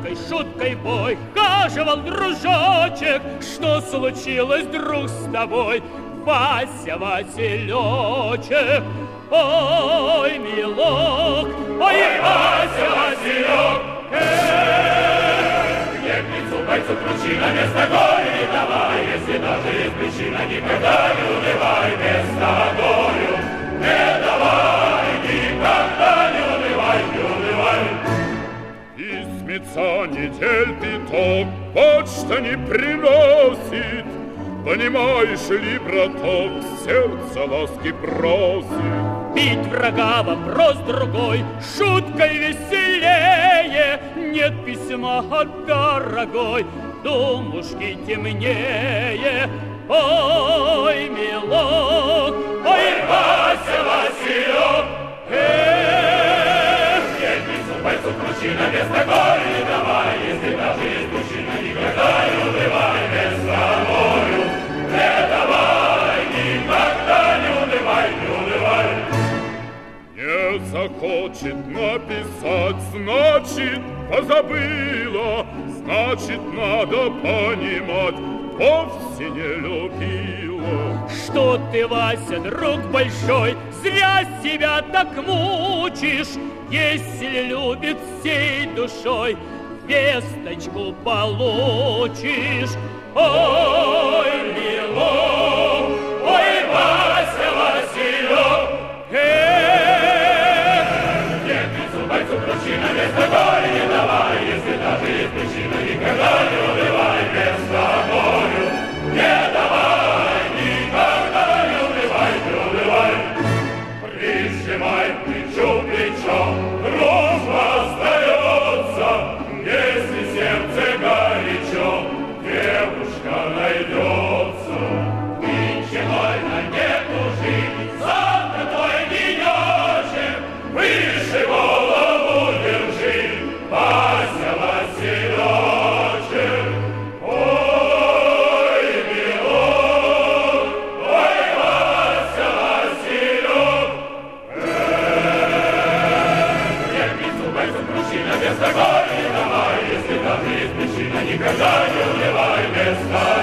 шуткой бой. Хаживал дружочек, что случилось, друг, с тобой? Вася, Василечек, ой, милок, ой, Вася, Василек. Где к лицу бойцу кручина, вместо горя не давай, если даже есть причина, никогда не унывай, вместо горю не давай, никогда не унывай, не унывай. Письмеца недель пяток почта не приносит, понимаешь ли, браток, сердце ласки просит. Бить врага вопрос другой, шуткой веселее. Нет письма, дорогой, думушки темнее. Ой, милок, ой, Вася, Василек. Нет письма, бойцу кручина, вместо горя не давай, если даже есть причина, никогда не унывай, вместо горю не давай, никогда не унывай, не унывай. Не захочет написать, значит, позабыла, значит, надо понимать, вовсе не любила. Что ты, Вася, друг большой, зря себя так мучишь. Если любит всей душой, весточку получишь. Ой, милок, ой, Вася, Василек. Нет лицу бойцу кручина, вместо горя не давай, если даже есть причина, никогда не унывай, вместо горю не давай, никогда не унывай, не унывай. Прижимай плечо, плечо, дружба остается, если сердце горячо, девушка найдется. Нынче вольно не тужи, завтра твой денечек, выше голову держи, Вася, Василечек. Ой, милок, ой, Вася, Василек. Нет лицу бойцу кручина, вместо горя не давай, если даже есть причина, никогда не унывай, вместо